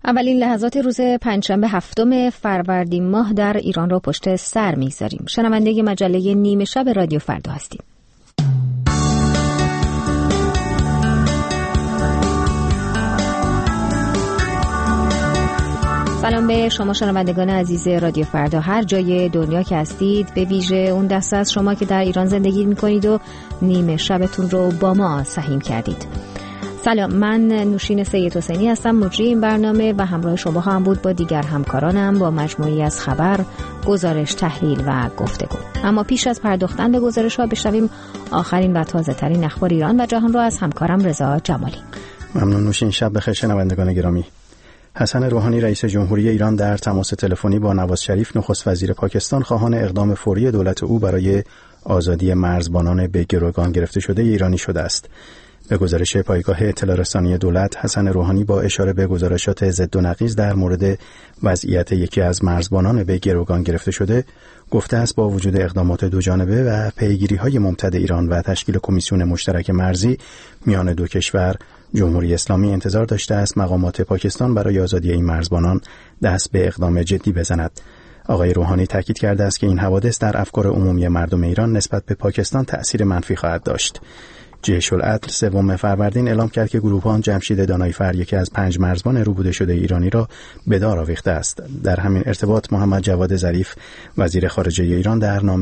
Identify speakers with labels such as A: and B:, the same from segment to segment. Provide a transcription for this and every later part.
A: اولین لحظات روز پنجشنبه 7 فروردین ماه در ایران را پشت سر می‌گذاریم. شنونده مجله نیمه شب رادیو فردا هستیم. سلام به شما شنوندگان عزیز رادیو فردا، هر جای دنیا که هستید، به ویژه اون دسته از شما که در ایران زندگی می‌کنید و نیمه شبتون رو با ما سهیم کردید. سلام، من نوشین سید حسینی هستم، مجری این برنامه و همراه شما خواهم بود با دیگر همکارانم با مجموعی از خبر، گزارش، تحلیل و گفتگو. اما پیش از پرداختن به گزارش‌ها بشنویم آخرین و تازه‌ترین اخبار ایران و جهان را از همکارم رضا جمالی.
B: ممنون نوشین. شب بخیر شنوندگان گرامی. حسن روحانی رئیس جمهوری ایران در تماس تلفنی با نواز شریف نخست وزیر پاکستان خواهان اقدام فوری دولت او برای آزادی مرزبانان به گروگان گرفته شده ایرانی شده است. به گزارش پایگاه اطلاع رسانی دولت، حسن روحانی با اشاره به گزارشات ضد و نقیض در مورد وضعیت یکی از مرزبانان به گروگان گرفته شده گفته است با وجود اقدامات دوجانبه و پیگیری‌های ممتد ایران و تشکیل کمیسیون مشترک مرزی میان دو کشور، جمهوری اسلامی انتظار داشته است مقامات پاکستان برای آزادی این مرزبانان دست به اقدام جدی بزند. آقای روحانی تاکید کرده است که این حوادث در افکار عمومی مردم ایران نسبت به پاکستان تأثیر منفی خواهد داشت. جیش العدل 3 فروردین اعلام کرد که گروهبان جمشید دانایفر یکی از 5 مرزبان روبوده شده ایرانی را به دار آویخته است. در همین ارتباط محمد جواد ظریف وزیر خارجه ایران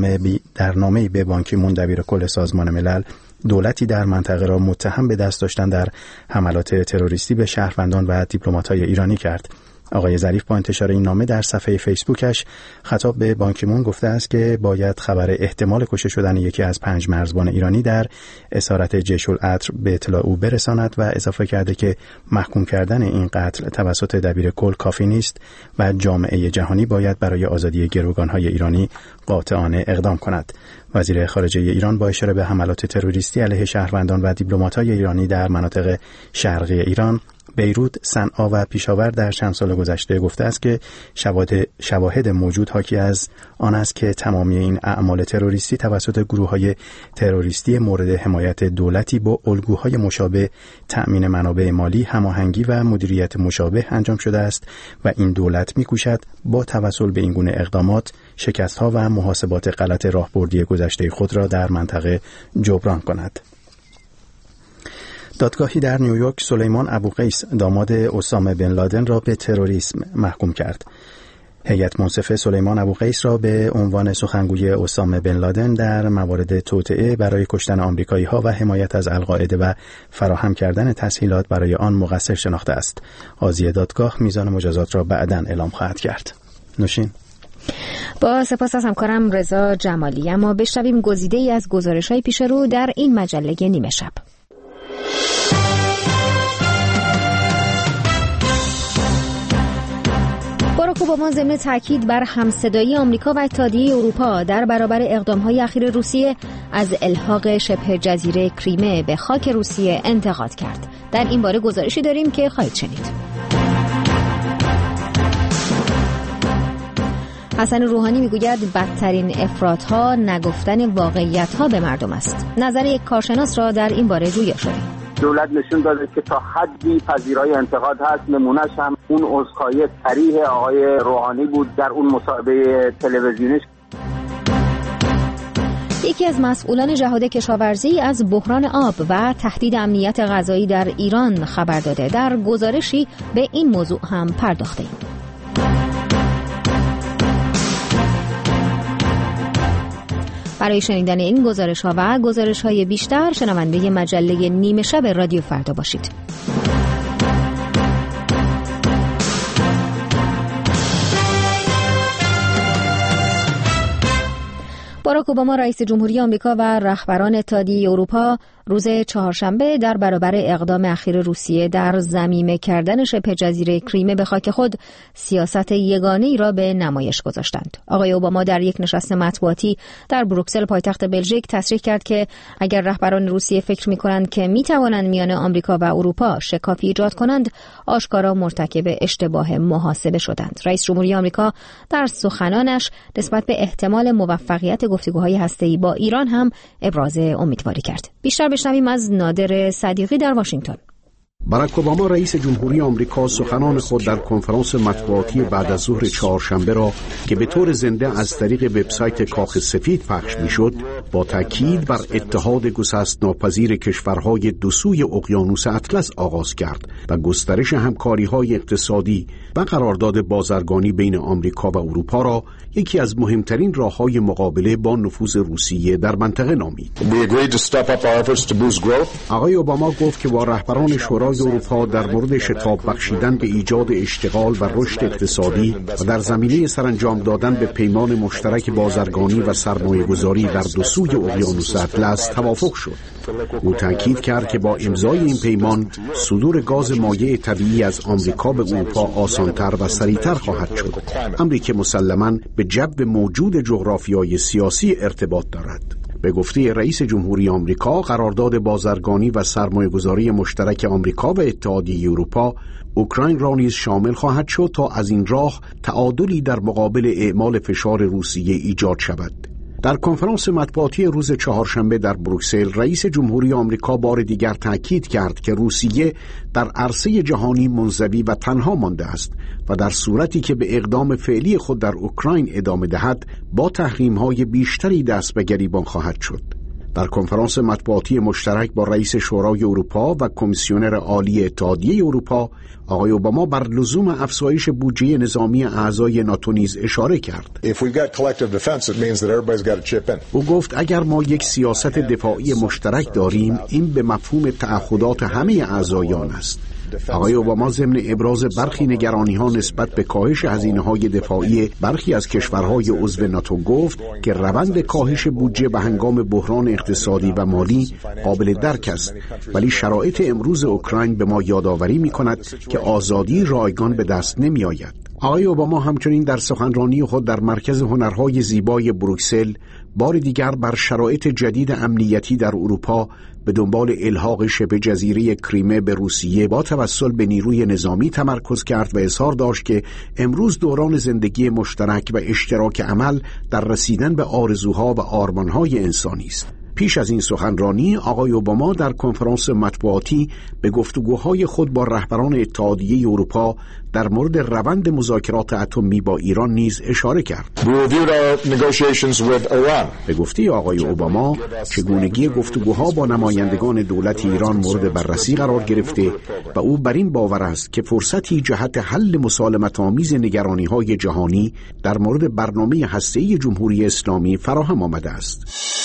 B: در نامه‌ای به بان کی مون دبیرکل سازمان ملل دولتی در منطقه را متهم به دست داشتن در حملات تروریستی به شهروندان و دیپلمات‌های ایرانی کرد. آقای ظریف با انتشار این نامه در صفحه فیسبوکش خطاب به بان کی مون گفته است که باید خبر احتمال کشته شدن یکی از 5 مرزبان ایرانی در اسارت جیش العدل به اطلاع او برساند و اضافه کرده که محکوم کردن این قتل توسط دبیرکل کافی نیست و جامعه جهانی باید برای آزادی گروگان‌های ایرانی قاطعانه اقدام کند. وزیر خارجه ایران با اشاره به حملات تروریستی علیه شهروندان و دیپلمات‌های ایرانی در مناطق شرقی ایران، بیروت، صنعا و پیشاور در چند سال گذشته گفته است که شواهد موجود حاکی از آن است که تمامی این اعمال تروریستی توسط گروه‌های تروریستی مورد حمایت دولتی با الگوهای مشابه، تأمین منابع مالی، هماهنگی و مدیریت مشابه انجام شده است و این دولت می‌کوشد با توسل به این گونه اقدامات شکست‌ها و محاسبات غلط راهبردی گذشته خود را در منطقه جبران کند. دادگاهی در نیویورک سلیمان ابوقیس داماد اسامه بن لادن را به تروریسم محکوم کرد. هیئت منصفه سلیمان ابوقیس را به عنوان سخنگوی اسامه بن لادن در موارد توطئه برای کشتن آمریکایی‌ها و حمایت از القاعده و فراهم کردن تسهیلات برای آن مقصر شناخته است. قاضی دادگاه میزان مجازات را بعداً اعلام خواهد کرد. نوشین.
A: با سپاس از همکارم رضا جمالی. اما بشنویم گزیده‌ای از گزارش‌های پیش رو در این مجله نیمه شب. باراک اوباما ضمن تاکید بر همصدایی آمریکا و اتحادیه اروپا در برابر اقدام‌های اخیر روسیه از الحاق شبه جزیره کریمه به خاک روسیه انتقاد کرد. در این باره گزارشی داریم که خواهید شنید. حسن روحانی میگوید بدترین افراط‌ها نگفتن واقعیت‌ها به مردم است. نظر یک کارشناس را در این باره جویا شدیم.
C: دولت نشون داده که تا حدی پذیرای انتقاد هست. نمونهش هم اون عذرخواهی صریح آقای روحانی بود در اون مصاحبه تلویزیونیش.
A: یکی از مسئولان جهاد کشاورزی از بحران آب و تهدید امنیت غذایی در ایران خبر داده. در گزارشی به این موضوع هم پرداخته‌ایم. برای شنیدن این گزارش‌ها و گزارش‌های بیشتر شنونده مجله نیمه شب رادیو فردا باشید. باراک اوباما رئیس جمهوری آمریکا و رهبران اتحادیه اروپا روز چهارشنبه در برابر اقدام اخیر روسیه در ضمیمه کردن شبه جزیره کریمه به خاک خود سیاست یگانه‌ای را به نمایش گذاشتند. آقای اوباما در یک نشست مطبوعاتی در بروکسل پایتخت بلژیک تصریح کرد که اگر رهبران روسیه فکر می‌کنند که می‌توانند میان آمریکا و اروپا شکافی ایجاد کنند، آشکارا مرتکب اشتباه محاسبه شدند. رئیس جمهوری آمریکا در سخنانش نسبت به احتمال موفقیت گفتگوهای هسته‌ای با ایران هم ابراز امیدواری کرد. بیشتر بشنویم از نادر صدیقی در واشنگتن.
D: باراک اوباما رئیس جمهوری آمریکا سخنان خود در کنفرانس مطبوعاتی بعد از ظهر چهارشنبه را که به طور زنده از طریق وبسایت کاخ سفید پخش می‌شد، با تاکید بر اتحاد گسست‌ناپذیر کشورهای دو سوی اقیانوس اطلس آغاز کرد و گسترش همکاری‌های اقتصادی و قرارداد بازرگانی بین آمریکا و اروپا را یکی از مهمترین راه‌های مقابله با نفوذ روسیه در منطقه نامید. آقای اوباما گفت که با رهبران شورای اروپا در مورد شتاب بخشیدن به ایجاد اشتغال و رشد اقتصادی و در زمینه سرانجام دادن به پیمان مشترک بازرگانی و سرمایه‌گذاری در دو سوی اقیانوس اطلس توافق شد. او تاکید کرد که با امضای این پیمان صدور گاز مایع طبیعی از آمریکا به اروپا آسان‌تر و سریعتر خواهد شد، امری که مسلماً به جو موجود جغرافیای سیاسی ارتباط دارد. به گفته رئیس جمهوری آمریکا، قرارداد بازرگانی و سرمایه‌گذاری مشترک آمریکا و اتحادیه اروپا اوکراین را نیز شامل خواهد شد تا از این راه تعادلی در مقابل اعمال فشار روسیه ایجاد شود. در کنفرانس مطبوعاتی روز چهارشنبه در بروکسل، رئیس جمهوری آمریکا بار دیگر تاکید کرد که روسیه در عرصه جهانی منزوی و تنها مانده است و در صورتی که به اقدام فعلی خود در اوکراین ادامه دهد، با تحریم‌های بیشتری دست به گریبان خواهد شد. در کنفرانس مطبوعاتی مشترک با رئیس شورای اروپا و کمیسیونر عالی اتحادیه اروپا، آقای اوباما بر لزوم افزایش بودجه نظامی اعضای ناتو نیز اشاره کرد. او گفت اگر ما یک سیاست دفاعی مشترک داریم، این به مفهوم تعهدات همه اعضایان است. آقای اوباما ضمن ابراز برخی نگرانی‌ها نسبت به کاهش هزینه‌های دفاعی برخی از کشورهای عضو ناتو گفت که روند کاهش بودجه به هنگام بحران اقتصادی و مالی قابل درک است، ولی شرایط امروز اوکراین به ما یادآوری می‌کند که آزادی رایگان به دست نمی‌آید. آقای اوباما همچنین در سخنرانی خود در مرکز هنرهای زیبای بروکسل بار دیگر بر شرایط جدید امنیتی در اروپا به دنبال الحاق شبه جزیره کریمه به روسیه با توسل به نیروی نظامی تمرکز کرد و اظهار داشت که امروز دوران زندگی مشترک و اشتراک عمل در رسیدن به آرزوها و آرمانهای انسانی است. پیش از این سخنرانی، آقای اوباما در کنفرانس مطبوعاتی به گفتگوهای خود با رهبران اتحادیه اروپا در مورد روند مذاکرات اتمی با ایران نیز اشاره کرد. به گفته آقای اوباما، چگونگی گفتگوها با نمایندگان دولت ایران مورد بررسی قرار گرفته و او بر این باور است که فرصتی جهت حل مسالمت‌آمیز نگرانی‌های جهانی در مورد برنامه هسته‌ای جمهوری اسلامی فراهم آمده است.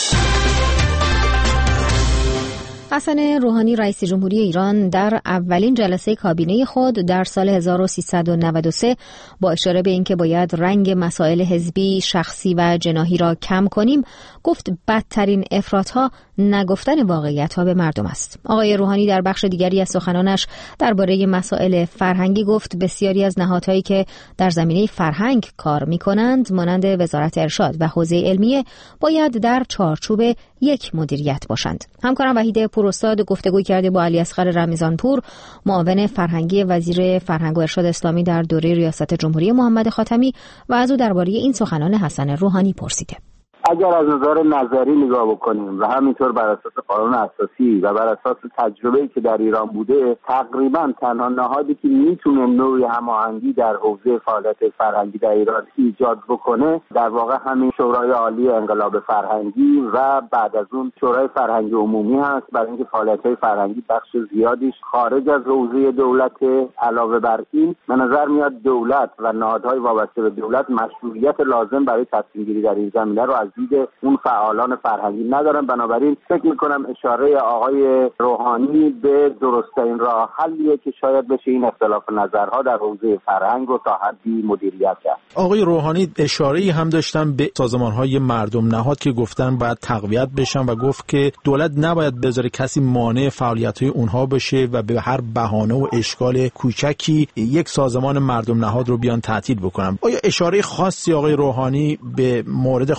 A: حسن روحانی رئیس جمهوری ایران در اولین جلسه کابینه خود در سال 1393 با اشاره به اینکه باید رنگ مسائل حزبی، شخصی و جناحی را کم کنیم، گفت بدترین افراط‌ها نگفتن واقعیت‌ها به مردم است. آقای روحانی در بخش دیگری از سخنانش درباره مسائل فرهنگی گفت بسیاری از نهادهایی که در زمینه فرهنگ کار می‌کنند، مانند وزارت ارشاد و حوزه علمیه، باید در چارچوب یک مدیریت باشند. همکارم وحید پوراستاد گفتگو کرده با علیاصغر رمضانپور، معاون فرهنگی وزیر فرهنگ و ارشاد اسلامی در دوره ریاست جمهوری محمد خاتمی، و از او درباره این سخنان حسن روحانی پرسیده.
C: اگر از نظر نظری نگاه بکنیم و همینطور بر اساس قانون اساسی و بر اساس تجربه‌ای که در ایران بوده، تقریبا تنها نهادی که میتونه نوعی هماهنگی در حوزه فعالیت فرهنگی در ایران ایجاد بکنه، در واقع همین شورای عالی انقلاب فرهنگی و بعد از اون شورای فرهنگی عمومی هست، برای اینکه فعالیت‌های فرهنگی بخش زیادیش خارج از حوزه دولت. علاوه بر این به نظر میاد دولت و نهادهای وابسته به دولت مشروعیت لازم برای تصمیم‌گیری در این زمینه رو از دید اون فعالان فرهنگی ندارن. بنابراین فکر میکنم اشاره آقای روحانی به درست‌ترین راه حلیه که شاید بشه این اختلاف نظرها در حوزه فرهنگ رو تا حدی مدیریت کرد.
E: آقای روحانی اشاره‌ای هم داشتن به سازمان‌های مردم نهاد که گفتن باید تقویت بشن و گفت که دولت نباید بذاره کسی مانع فعالیت‌های اونها بشه و به هر بهانه و اشکال کوچکی یک سازمان مردم نهاد رو بیان تعطیل بکنن. آیا اشاره خاصی آقای روحانی به مورد خاصی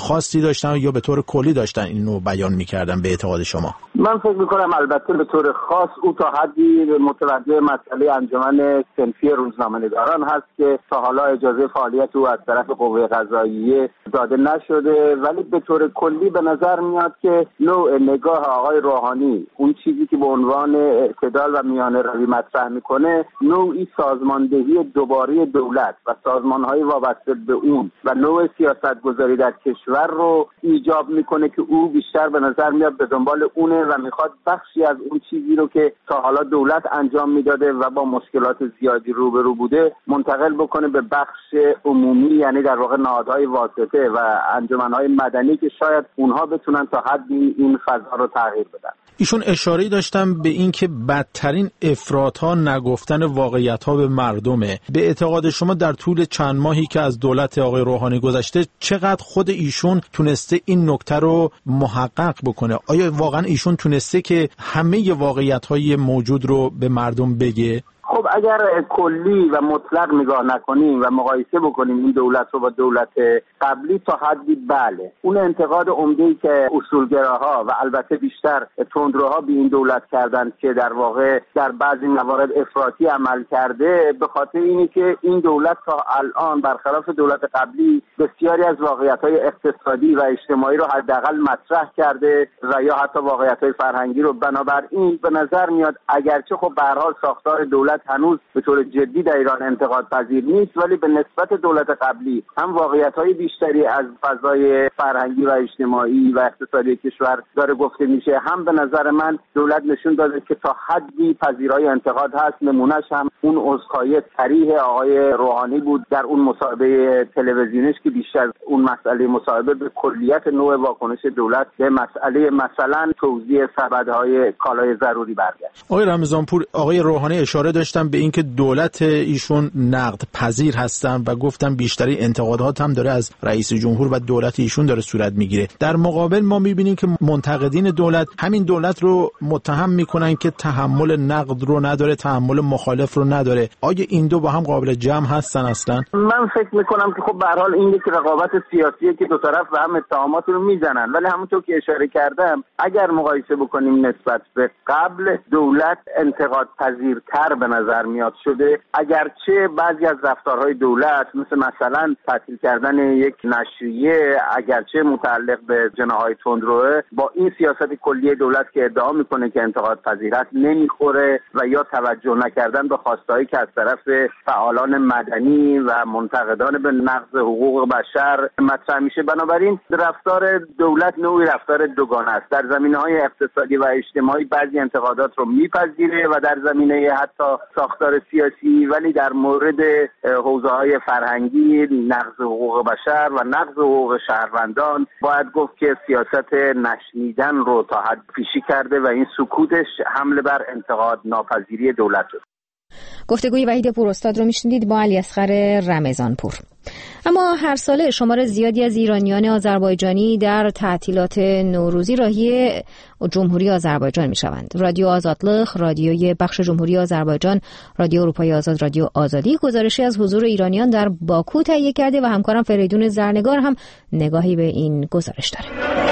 E: داشتن یا به طور کلی داشتن اینو بیان می‌کردن به اعتقاد شما؟
C: من فکر می‌کنم البته به طور خاص او تا حدی متوجه مسئله انجمن صنفی روزنامه‌نگاران هست که تا حالا اجازه فعالیت او از طرف قوه قضاییه داده نشده، ولی به طور کلی به نظر میاد که نوع نگاه آقای روحانی، اون چیزی که به عنوان اعتدال و میانه‌روی مطرح میکنه، نوعی سازماندهی دوباره دولت و سازمان‌های وابسته به اون و نوع سیاست‌گذاری در کشور رو ایجاب میکنه که او بیشتر به نظر میاد به دنبال اونه و میخواد بخشی از اون چیزی رو که تا حالا دولت انجام میداده و با مشکلات زیادی روبرو بوده منتقل بکنه به بخش عمومی، یعنی در واقع نهادهای واسطه و انجمنهای مدنی که شاید اونها بتونن تا حدی این فضا رو تغییر بدن.
E: ایشون اشاره داشتن به این که بدترین افراط‌ها نگفتن واقعیت‌ها به مردمه. به اعتقاد شما در طول چند ماهی که از دولت آقای روحانی گذشته چقدر خود ایشون تونسته این نکته رو محقق بکنه؟ آیا واقعا ایشون تونسته که همه واقعیت‌های موجود رو به مردم بگه؟
C: خب اگر کلی و مطلق نگاه نکنیم و مقایسه بکنیم این دولت رو با دولت قبلی تا حدی بله. اون انتقاد عمده‌ای که اصولگراها و البته بیشتر تندروها به این دولت کردن که در واقع در بعضی موارد افراطی عمل کرده، به خاطر اینه که این دولت تا الان برخلاف دولت قبلی بسیاری از واقعیت‌های اقتصادی و اجتماعی رو حداقل مطرح کرده و یا حتی واقعیت‌های فرهنگی رو. بنابراین به نظر میاد اگرچه خب به هر حال ساختار دولت هنوز به طور جدی در ایران انتقاد پذیر نیست، ولی به نسبت دولت قبلی هم واقعیت‌های بیشتری از فضای فرهنگی و اجتماعی و اقتصادی کشور داره گفته میشه. هم به نظر من دولت نشون داده که تا حدی پذیرای انتقاد هست. نمونهش هم اون عذرخواهی صریح آقای روحانی بود در اون مصاحبه تلویزیونیش که بیشتر اون مسئله مصاحبه به کلیت نوع واکنش دولت به مسئله مثلا توزیع سبدهای کالای ضروری برگشت.
E: آقای رمضانپور، آقای روحانی اشاره داشتن به اینکه دولت ایشون نقد پذیر هستن و گفتن بیشتری انتقادات هم داره از رئیس جمهور و دولت ایشون داره صورت میگیره. در مقابل ما میبینیم که منتقدین دولت همین دولت رو متهم میکنن که تحمل نقد رو نداره، تحمل مخالف رو نداره. آیا این دو با هم قابل جمع هستن اصلا؟
C: من فکر میکنم که خب به هر حال این یک رقابت سیاسیه که دو طرف و هم اتهامات رو میزنن، ولی همونطور که اشاره کردم اگر مقایسه بکنیم نسبت به قبل، دولت انتقاد پذیرتر به نظر میاد شده. اگرچه بعضی از رفتارهای دولت مثلا تعطیل کردن یک نشریه اگرچه متعلق به جناح‌های تندروه با این سیاست کلی دولت که ادعا میکنه که انتقاد پذیر است نمیخوره و یا توجه نکردن به خواستهایی که از طرف فعالان مدنی و منتقدان به نقض حقوق بشر مطرح میشه. بنابراین رفتار دولت نوعی رفتار دوگانه است. در زمینه‌های اقتصادی و اجتماعی بعضی انتقادات رو میپذیره و در زمینه حتی ساختار سیاسی، ولی در مورد حوزه‌های فرهنگی، نقض حقوق بشر و نقض حقوق شهروندان باید گفت که سیاست نشنیدن رو تا حد پیشی کرده و این سکوتش حمله بر انتقاد ناپذیری دولت است.
A: گفتگوی وحید پوراستاد رو میشنیدید با علیاصغر رمضانپور. اما هر ساله شمار زیادی از ایرانیان آذربایجانی در تعطیلات نوروزی راهی جمهوری آذربایجان میشوند. رادیو آزادلخ، رادیوی بخش جمهوری آذربایجان، رادیو اروپای آزاد، رادیو آزادی گزارشی از حضور ایرانیان در باکو تهیه کرده و همکارم فریدون زرنگار هم نگاهی به این گزارش داره.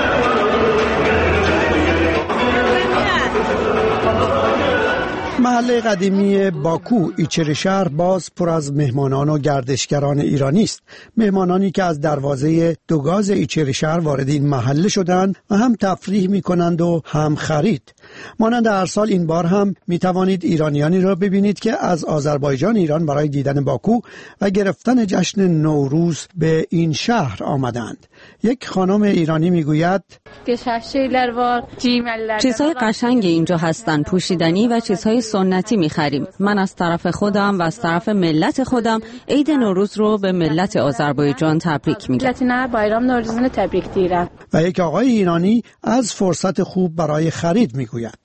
F: محله قدیمی باکو ایچری شهر باز پر از مهمانان و گردشگران ایرانی است. مهمانانی که از دروازه دوگاز ایچری شهر وارد این محله شدند و هم تفریح می‌کنند و هم خرید. مانند هر سال این بار هم می‌توانید ایرانیانی را ببینید که از آذربایجان ایران برای دیدن باکو و گرفتن جشن نوروز به این شهر آمدند. یک خانم ایرانی میگوید
G: چیزهای قشنگ اینجا هستن، پوشیدنی و چیزهای سنتی میخریم. من از طرف خودم و از طرف ملت خودم عید نوروز رو به ملت آذربایجان تبریک میگم.
F: و یک آقای ایرانی از فرصت خوب برای خرید میگوید.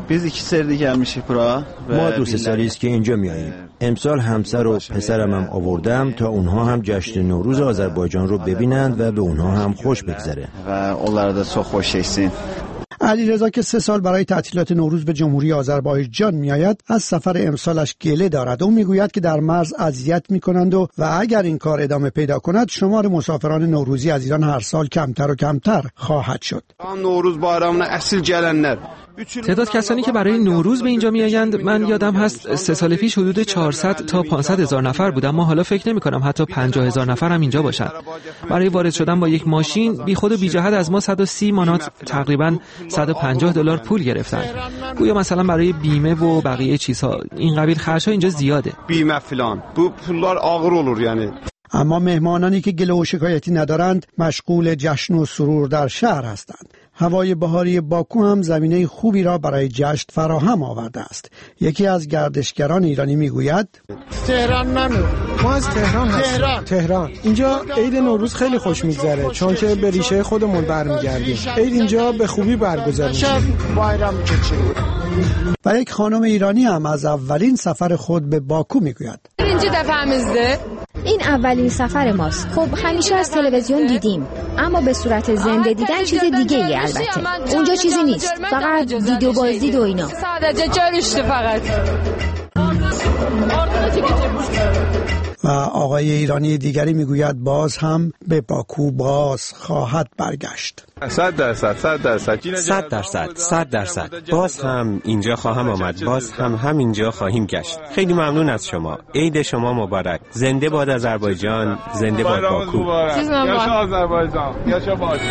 H: ما 2 سالی است که اینجا میاییم. امسال همسر و پسرم هم آوردم تا اونها هم جشن نوروز آذربایجان رو ببینند و به اونها هم خوش بگذره.
F: علیرضا که 3 سال برای تعطیلات نوروز به جمهوری آذربایجان میآید، از سفر امسالش گله دارد. او میگوید که در مرز اذیت میکنند و اگر این کار ادامه پیدا کند شمار مسافران نوروزی از ایران هر سال کمتر و کمتر خواهد شد.
I: نوروز بایرامına اصل gelenler
J: تعداد کسانی که برای نوروز به اینجا میآیند، من یادم هست 3 سال پیش حدود 400 تا 500 هزار نفر بود، اما حالا فکر نمی کنم حتی 50 هزار نفر هم اینجا باشند. برای وارد شدن با یک ماشین بی خود و بی جهت از ما 130 مانات تقریبا $150 پول گرفتند. گویا مثلا برای بیمه و بقیه چیزها این قبیل خرج‌ها اینجا زیاده.
I: بیمه فلان bu pullar ağır olur yani.
F: اما مهمانانی که گله و شکایتی ندارند مشغول جشن و سرور در شهر هستند. هوای بهاری باکو هم زمینه خوبی را برای جشن فراهم آورده است. یکی از گردشگران ایرانی میگوید
K: ما از تهران هستیم. تهران. اینجا عید نوروز خیلی خوش میگذره چون که به ریشه خودمون برمیگردیم. عید اینجا به خوبی برگزار میشه.
F: و یک خانم ایرانی هم از اولین سفر خود به باکو میگوید.
A: این اولین سفر ماست. خب همیشه از تلویزیون دیدیم، اما به صورت زنده دیدن چیز دیگه ای البته. اونجا چیزی نیست، فقط ویدیو بازدید و اینا.
F: و آقای ایرانی دیگری میگوید باز هم به باکو باز خواهد برگشت.
L: 100%. باز هم اینجا خواهم آمد، باز هم همینجا خواهیم گشت. خیلی ممنون از شما. عید شما مبارک. زنده باد آذربایجان، زنده باد باکو.
M: یاشا آذربایجان، یاشا باکو.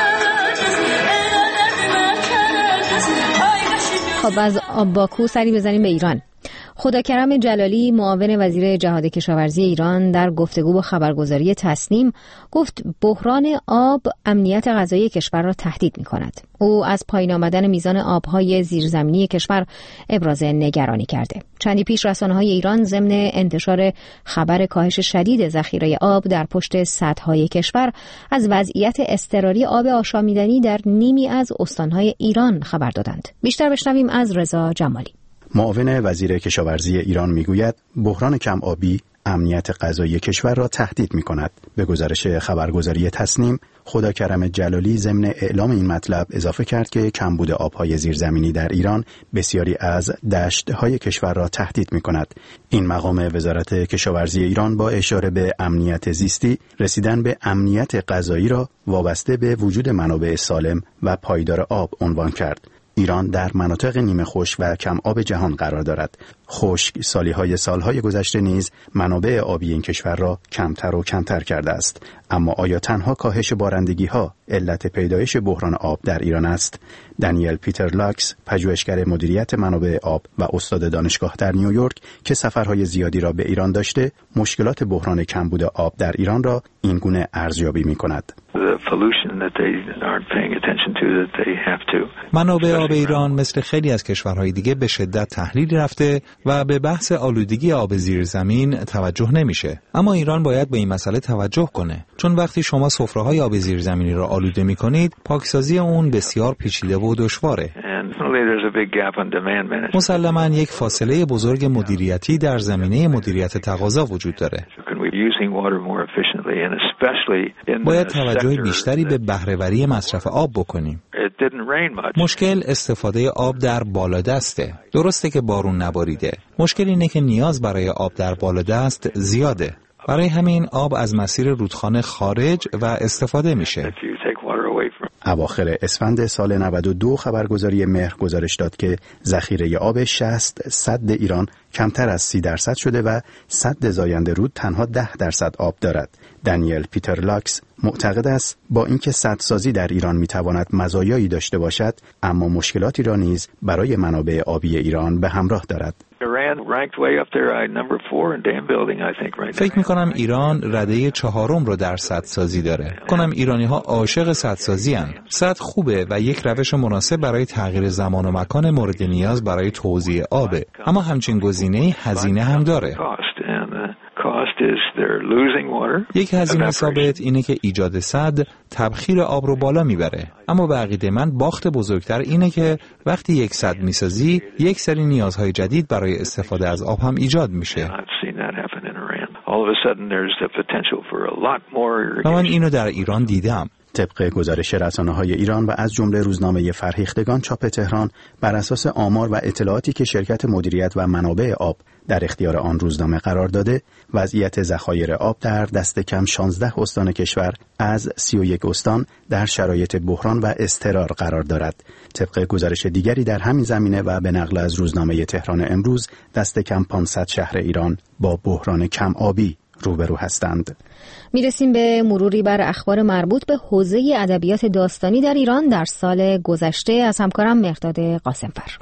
A: خب از باکو سری بزنیم به ایران. خداکرم جلالی معاون وزیر جهاد کشاورزی ایران در گفتگو با خبرگزاری تسنیم گفت بحران آب امنیت غذایی کشور را تهدید می‌کند. او از پایین آمدن میزان آب‌های زیرزمینی کشور ابراز نگرانی کرده. چندی پیش رسانه‌های ایران ضمن انتشار خبر کاهش شدید ذخیره آب در پشت سدهای کشور از وضعیت اضطراری آب آشامیدنی در نیمی از استان‌های ایران خبر دادند. بیشتر بشنویم از رضا جمالی.
B: معاون وزیر کشاورزی ایران میگوید بحران کم آبی امنیت غذایی کشور را تهدید می‌کند. به گزارش خبرگزاری تسنیم، خداکرم جلالی ضمن اعلام این مطلب اضافه کرد که کمبود آب‌های زیرزمینی در ایران بسیاری از دشت‌های کشور را تهدید می‌کند. این مقام وزارت کشاورزی ایران با اشاره به امنیت زیستی، رسیدن به امنیت غذایی را وابسته به وجود منابع سالم و پایدار آب عنوان کرد. ایران در مناطق نیمه خشک و کم آب جهان قرار دارد. خشک سالهای گذشته نیز منابع آبی این کشور را کمتر و کمتر کرده است. اما آیا تنها کاهش بارندگی‌ها علت پیدایش بحران آب در ایران است؟ دانیل پیتر لاکس، پژوهشگر مدیریت منابع آب و استاد دانشگاه در نیویورک که سفرهای زیادی را به ایران داشته، مشکلات بحران کمبود آب در ایران را این گونه ارزیابی می‌کند.
N: منابع آب ایران مثل خیلی از کشورهای دیگه به شدت تحلیل رفته و به بحث آلودگی آب زیر زمین توجه نمیشه. اما ایران باید به این مسئله توجه کنه، چون وقتی شما سفره‌های آب زیر زمینی را آلوده می‌کنید، پاکسازی اون بسیار پیچیده و دشواره. مسلماً یک فاصله بزرگ مدیریتی در زمینه مدیریت تقاضا وجود داره. باید توجه بیشتری به بهره‌وری مصرف آب بکنیم. مشکل استفاده آب در بالادسته. درسته که بارون نباریده. مشکل اینه که نیاز برای آب در بالادست زیاده. برای همین آب از مسیر رودخانه خارج و استفاده میشه.
B: اواخر اسفند سال 92 خبرگزاری مهر گزارش داد که ذخیره آب 60 سد ایران کمتر از 30% شده و سد زاینده رود تنها 10% آب دارد. دانیل پیتر لاکس معتقد است با اینکه سدسازی در ایران میتواند مزایایی داشته باشد، اما مشکلاتی را نیز برای منابع آبی ایران به همراه دارد.
N: فکر میکنم ایران رده 4 رو در سدسازی داره. ایرانی ها عاشق سدسازی هستند. سد خوبه و یک روش مناسب برای تغییر زمان و مکان مورد نیاز برای توزیع آبه، اما همچین گزینه‌ای هزینه هم داره. یک هزینه ثابت اینه که ایجاد سد تبخیر آب رو بالا میبره، اما به عقیده من باخت بزرگتر اینه که وقتی یک سد میسازی یک سری نیازهای جدید برای استفاده از آب هم ایجاد میشه. و من اینو در ایران دیدم.
B: طبق گزارش رسانه‌های ایران و از جمله روزنامه فرهیختگان چاپ تهران، بر اساس آمار و اطلاعاتی که شرکت مدیریت و منابع آب در اختیار آن روزنامه قرار داده، وضعیت ذخایر آب در دست کم 16 استان کشور از 31 استان در شرایط بحران و اضطرار قرار دارد. طبق گزارش دیگری در همین زمینه و به نقل از روزنامه تهران امروز، دست کم 500 شهر ایران با بحران کم آبی روبرو هستند.
A: میرسیم به مروری بر اخبار مربوط به حوزه ادبیات داستانی در ایران در سال گذشته از همکارم مهرداد قاسمفر.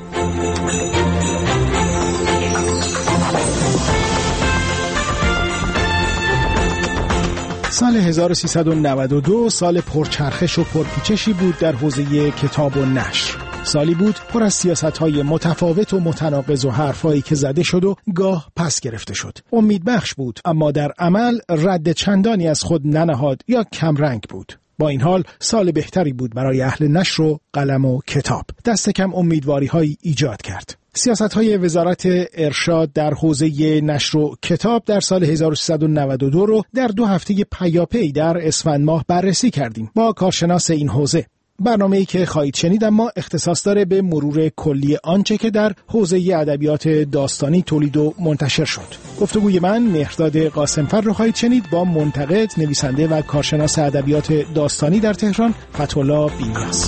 O: سال 1392 سال پرچرخش و پرپیچشی بود در حوزه کتاب و نشر. سالی بود پر از سیاست‌های متفاوت و متناقض و حرفایی که زده شد و گاه پس گرفته شد. امیدبخش بود، اما در عمل رد چندانی از خود ننهاد یا کمرنگ بود. با این حال سال بهتری بود برای اهل نشر و قلم و کتاب. دست کم امیدواری‌هایی ایجاد کرد. سیاست‌های وزارت ارشاد در حوزه نشر و کتاب در سال 1392 رو در 2 هفته پیاپی در اسفند ماه بررسی کردیم با کارشناس این حوزه. برنامه‌ای که خواهید شنید اما اختصاص داره به مرور کلی آنچه که در حوزه ادبیات داستانی تولید و منتشر شد. گفتگوی من مهرداد قاسمفر رو خواهید شنید با منتقد، نویسنده و کارشناس ادبیات داستانی در تهران، فتح‌الله بینیاز.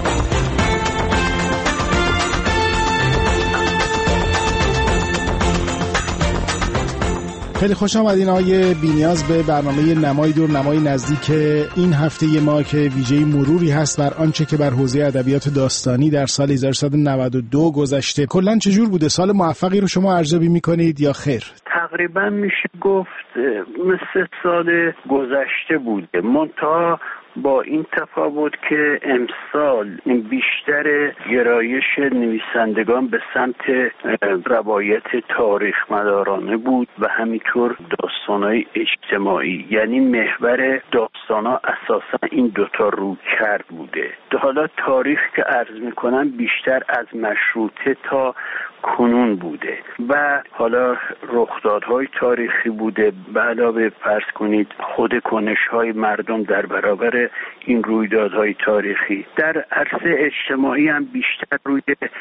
O: خیلی خوش آمدین آقای بینیاز به برنامه نمای دور نمای نزدیک این هفته ما که ویژه مروری هست بر آنچه که بر حوزه ادبیات داستانی در سال 1392 گذشته. کلاً چجور بوده؟ سال موفقی رو شما ارزیابی می‌کنید یا خیر؟
P: تقریبا میشه گفت مثل سال گذشته بوده، منتها با این تفاوت که امسال بیشتر گرایش نویسندگان به سمت روایت تاریخ مدارانه بود و همینطور داستان‌های اجتماعی، یعنی محور داستان‌ها اساسا این دوتا رو کرد بوده. حالا تاریخ که عرض می‌کنم بیشتر از مشروطه تا کنون بوده و حالا رخدادهای تاریخی بوده، به علاوه فرض کنید خود کنش‌های مردم در برابر این رویدادهای تاریخی. در عرصه اجتماعی هم بیشتر روی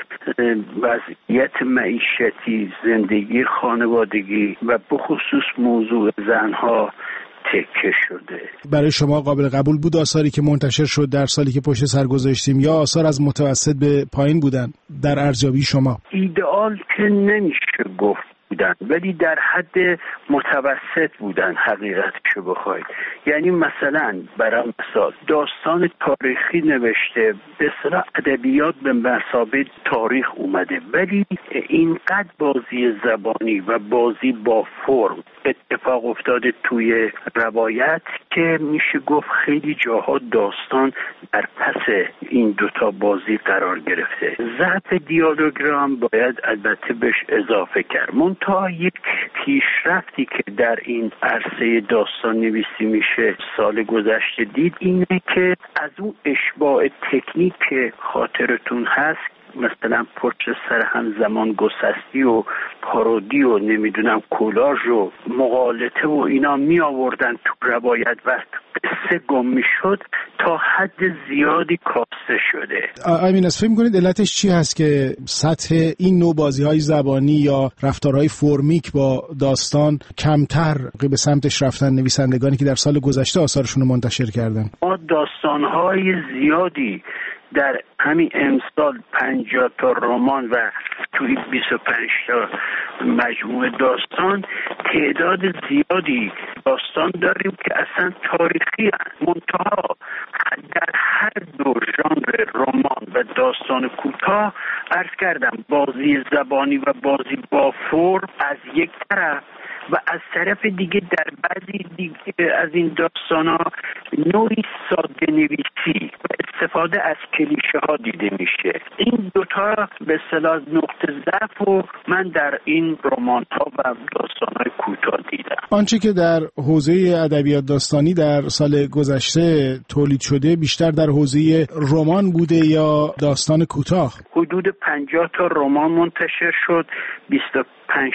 P: وضعیت معیشتی، زندگی خانوادگی و بخصوص موضوع زنها تکه شده.
O: برای شما قابل قبول بود آثاری که منتشر شد در سالی که پشت سر گذاشتیم یا آثار از متوسط به پایین بودن در ارزیابی شما؟
P: ایدئال که نمیشه گفت بودن، ولی در حد متوسط بودن حقیقتشو بخواید. یعنی مثلا برای مثال داستان تاریخی نوشته، به اصطلاح ادبیات به مثابه تاریخ اومده، ولی اینقدر بازی زبانی و بازی با فرم اتفاق افتاده توی روایت که میشه گفت خیلی جاها داستان در پس این دوتا بازی قرار گرفته. ضعف دیالوگرام باید البته بهش اضافه کرد. تا یک پیشرفتی که در این عرصه داستان نویسی میشه سال گذشته دید اینه که از اون اشباع تکنیک که خاطرتون هست، مثلا پشت سر هم زمان گسستی و پارودی و نمیدونم کولاژ و مغالطه و اینا می آوردن تو روایت و قصه گم می شد، تا حد زیادی کاسته شده.
O: امین، از فکر می‌کنید علتش چی هست که سطح این نوع بازی‌های زبانی یا رفتارهای فرمیک با داستان کمتر به سمتش رفتن نویسندگانی که در سال گذشته آثارشون رو منتشر کردن؟
P: ما داستان‌های زیادی در همین امسال 50 تا رمان و توی 25 تا مجموعه داستان تعداد زیادی داستان داریم که اصلا تاریخی هست. منتها در هر دو ژانر رمان و داستان کوتاه عرض کردم بازی زبانی و بازی با فرم از یک طرف و از طرف دیگه در بعضی دیگه از این داستانا نوعی ساده نویسی و استفاده از کلیشه ها دیده میشه. این دوتا به اصطلاح نقطه ضعف و من در این رمان ها و داستان های کوتاه دیدم.
O: آنچه که در حوزه ادبیات داستانی در سال گذشته تولید شده بیشتر در حوزه رمان بوده یا داستان کوتاه؟
P: حدود 50 تا رمان منتشر شد، 25-6 تا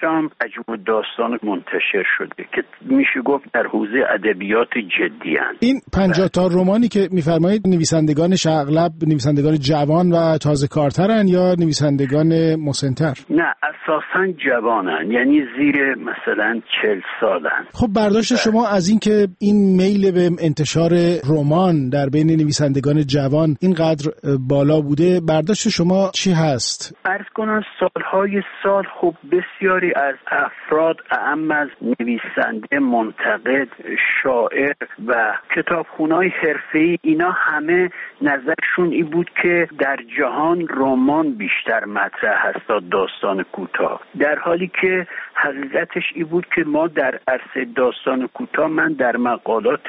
P: هم مجموع داستان منتشر شده که میشه گفت در حوزه ادبیات جدی هستند.
O: این 50 تا رمانی که میفرمایید نویسندگانش اغلب نویسندگان جوان و تازه کارترن یا نویسندگان مسن‌تر؟
P: نه، اساساً جوانن، یعنی زیر مثلا 40 سالن.
O: خب برداشت شما از این که این میل به انتشار رمان در بین نویسندگان جوان اینقدر بالا بوده، برداشت شما چی هست؟
P: عرض کنم سالهای سال خب بسیاری از افراد اعم از نویسنده، منتقد، شاعر و کتابخونه‌های حرفه‌ای اینا همه نظرشون این بود که در جهان رمان بیشتر مطرح هست تا داستان کوتاه، در حالی که حقیقتش این بود که ما در عرصه داستان کوتاه، من در مقالات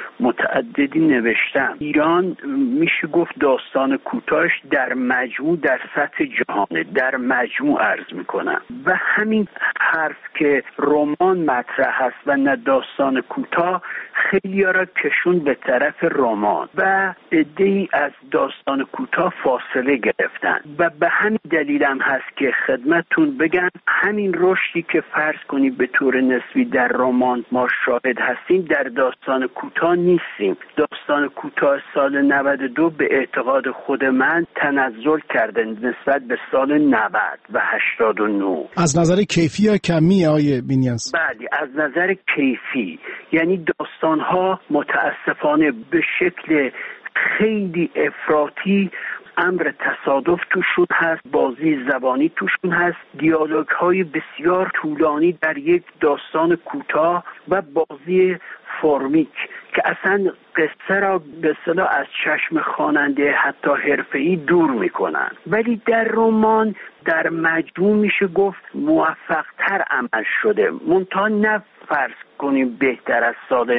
P: متعددی نوشتم، ایران میشه گفت داستان کوتاهش در مجموع در سطح جهانه، در مجموع عرض میکنم و همین حرف که رمان مطرح هست و نه داستان کوتاه خیلی ها را کشون به طرف رمان و عده‌ای از داستان کوتاه فاصله گرفتن و به همین دلیل هم هست که خدمتتون بگم همین رشدی که فرض کنید به طور نسبی در رمان ما شاهد هستیم در داستان کوتاه نیستیم. داستان کوتاه سال 92 به اعتقاد خود من تنزل کرده نسبت به سال 90 و 89.
O: از نظر کیفی یا کمی آقای بینیاز؟
P: بله، از نظر کیفی، یعنی داستان‌ها متاسفانه به شکل خیلی افراطی امر تصادف توشون هست، بازی زبانی توشون هست، دیالوگ های بسیار طولانی در یک داستان کوتاه و بازی فرمیک که اصلا قصه را به اصطلاح از چشم خواننده حتی حرفه‌ای دور میکنن. ولی در رمان در مجموع میشه گفت موفق‌تر عمل شده، منتها نه فرض کنیم بهتر از سال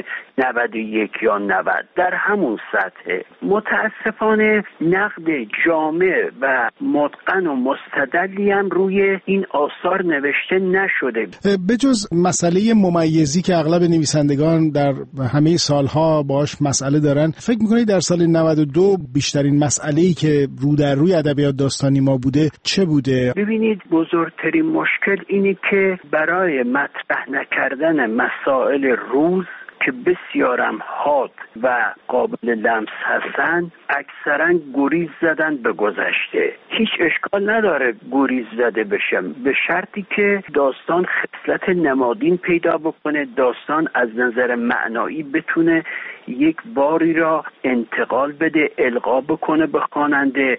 P: 91 یا 90، در همون سطح. متاسفانه نقد جامع و متقن و مستدلی هم روی این آثار نوشته نشده.
O: بجز مسئله ممیزی که اغلب نویسندگان در همه سالها باش مسئله دارن، فکر میکنید در سال 92 بیشترین مسئله‌ای که رو در روی ادبیات داستانی ما بوده چه بوده؟
P: ببینید بزرگترین مشکل اینه که برای مطرح نکردن مسائل روز که بسیارم حاد و قابل لمس هستن اکثرا گریز زدن به گذشته. هیچ اشکال نداره گریز زده بشه به شرطی که داستان خصلت نمادین پیدا بکنه، داستان از نظر معنایی بتونه یک باری را انتقال بده، القا بکنه به خواننده.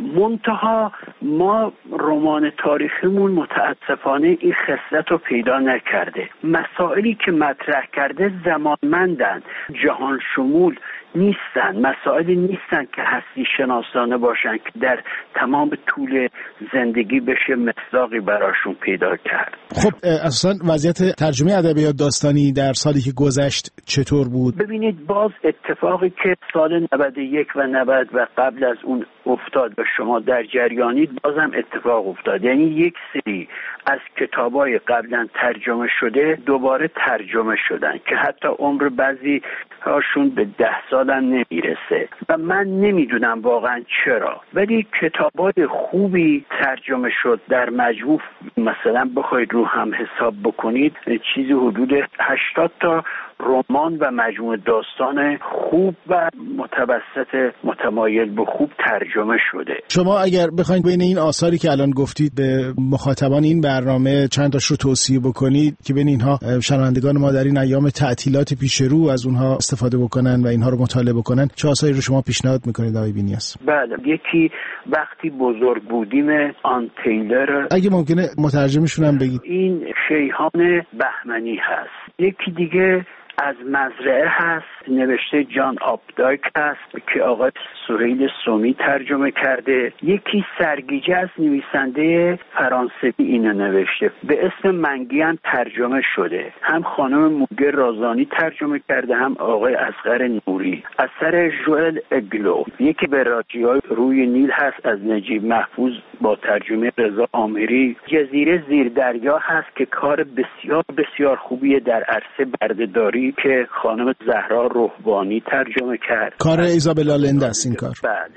P: منتها ما رمان تاریخیمون متاسفانه این خصلت رو پیدا نکرده. مسائلی که مطرح کرده زمانمندن، جهان شمول نیستن، مسائلی نیستن که هستی شناسانه باشن که در تمام طول زندگی بشه مصداقی براشون پیدا کرد.
O: خب اصلا وضعیت ترجمه ادبیات داستانی در سالی که گذشت چطور بود؟
P: ببینید باز اتفاقی که سال 91 و 90 و قبل از اون افتاد و شما در جریانید بازم اتفاق افتاد، یعنی یک سری از کتابای قبلا ترجمه شده دوباره ترجمه شدن که حتی عمر بعضی هاشون به 10 سال هم نمیرسه و من نمیدونم واقعا چرا، ولی کتابای خوبی ترجمه شد در مجموع. مثلا بخواید رو هم حساب بکنید چیزی حدود 80 تا رمان و مجموعه داستان خوب و متوسط متمایل به خوب ترجمه شده.
O: شما اگر بخواید بین این آثاری که الان گفتید به مخاطبان این برنامه چند تاش رو توصیه بکنید که بین اینها شنوندگان ما در این ایام تعطیلات پیش رو از اونها استفاده بکنن و اینها رو مطالعه بکنن، چه آثاری رو شما پیشنهاد میکنید آقای بینیاس؟
P: بله، یکی وقتی بزرگ بودیم آن تیلر،
O: اگه ممکنه مترجمشون هم بگید.
P: این شیهان بهمنی هست. یکی دیگه از مزرعه هست، نوشته جان آپدایک هست که آقای سهیل سومی ترجمه کرده. یکی سرگیجه از نویسنده فرانسوی اینو نوشته، به اسم منگی هم ترجمه شده، هم خانم موگه رازانی ترجمه کرده هم آقای اصغر نوری. اثر ژوئل اگلو. یکی به راجی‌های روی نیل هست از نجیب محفوظ با ترجمه رضا آمری. جزیره زیر دریا هست که کار بسیار بسیار خوبیه در عرصه برده‌داری که خانم زهرا رهبانی ترجمه کرد.
O: کار ایزابلا لنده است این کار.
P: بله.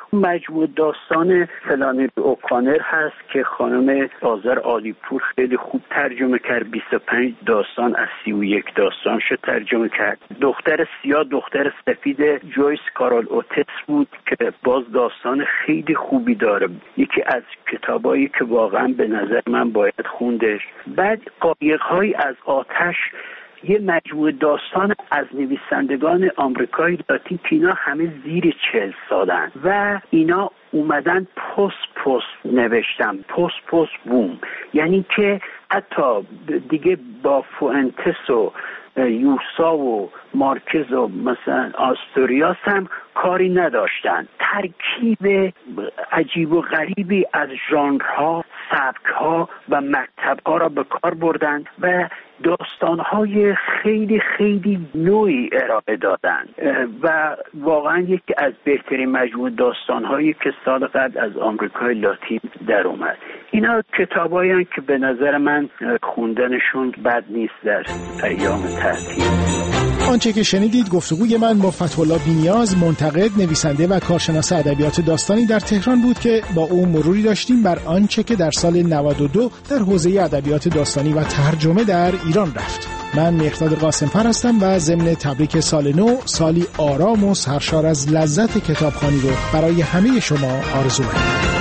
P: مجموعه داستان فلانری اوکانر هست که خانم آذر عالیپور خیلی خوب ترجمه کرد. 25 داستان از 31 داستانشو ترجمه کرد. دختر سیاه دختر سفید جویس کارول اوتس بود که باز داستان خیلی خوبی داره. یکی از کتابایی که واقعا به نظر من باید خوندش. بعد قایق‌های از آتش، یه مجموعه داستان از نویسندگان آمریکایی لاتین که اینا همه زیر 40 سالن و اینا اومدن پست نوشتن، پست بوم، یعنی که حتی دیگه با فوئنتس و یوسا و مارکز و مثلا آستوریاس هم کاری نداشتن. ترکیب عجیب و غریبی از ژانرها، سبکها و مکتبها را به کار بردن و داستانهای خیلی خیلی نوعی ارائه دادن و واقعا یکی از بهترین مجموعه داستانهایی که سال قبل از آمریکای لاتین در اومد. اینا کتابایی هستند که به نظر من خوندنشون بد نیست در ایام تعطیل.
O: آنچه که شنیدید گفتگوی من با فتح‌الله بی‌نیاز، منتقد، نویسنده و کارشناس ادبیات داستانی در تهران بود که با او مروری داشتیم بر آنچه که در سال 92 در حوزه ادبیات داستانی و ترجمه در ایران رفت. من مهرداد قاسم‌فر هستم و ضمن تبریک سال نو، سالی آرام و سرشار از لذت کتابخوانی رو برای همه شما آرزو می‌کنم.